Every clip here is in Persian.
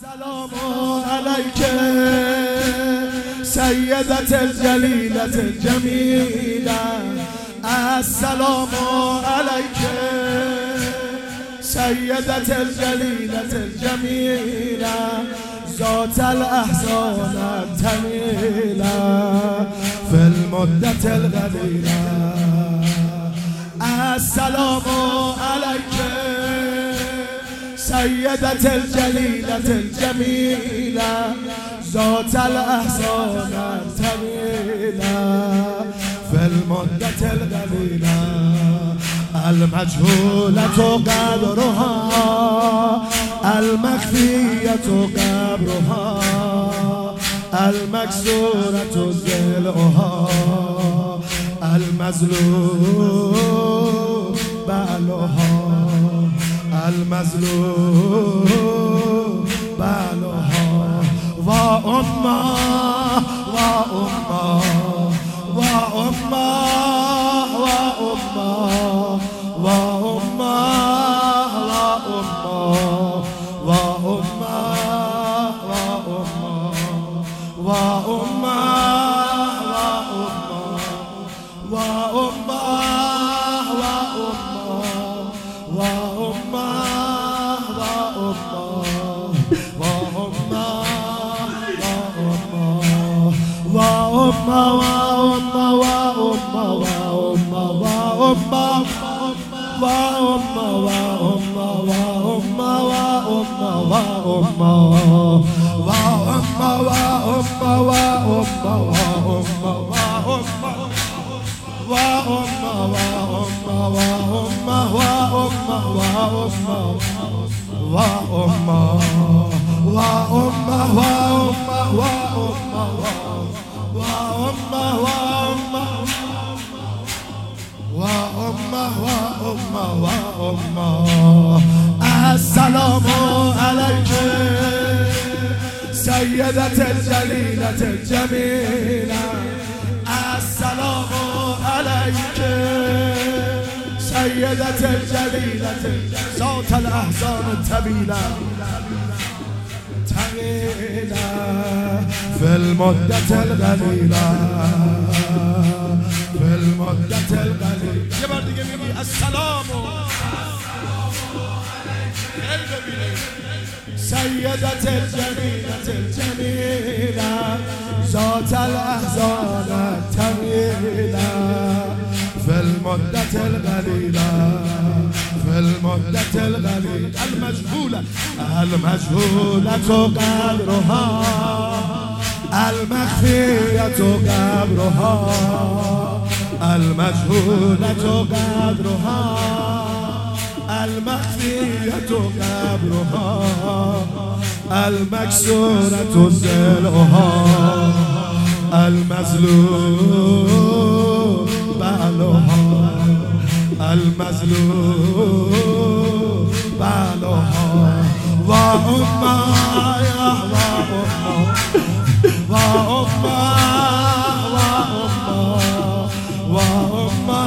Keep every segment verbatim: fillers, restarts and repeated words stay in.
السلام عليك سيدة الجليلة الجميلة. السلام عليك سيدة الجليلة الجميلة ذات الأحزان الثميلة في المدة الغليلة. السلام عليك سيدة الجليلة الجميلة ذات الأحزان الثميلة في المدة الغليلة. المجهولة قدرها المخفية قبرها المكسورة ضلعها المظلوم بالها المظلوم بالها. وأمه وأمه وأمه وأمه وأمه وأمه وأمه وأمه السلام عليك سيدة الجليلة الجميلة. السلام عليك سيدة الجليلة ذات الأحزان الثميلة طويلة في المدة الغليلة في المدة الغليلة. یه بار دیگه میگی السلام سيدة الجليلة الجميلة ذات الأحزان الثميلة في المدة الغليلة في المدة الغليلة. المجهولة المجهولة قدرها المخفية قبرها المجهولة قدرها المخفية قبرها المكسورة ضلعها المظلوم بالها المظلوم بالها. وأمه يا وأمه وأمه وأمه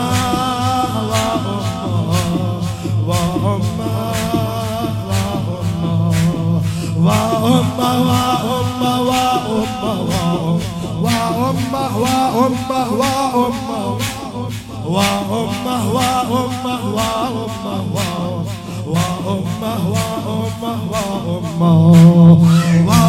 وأمه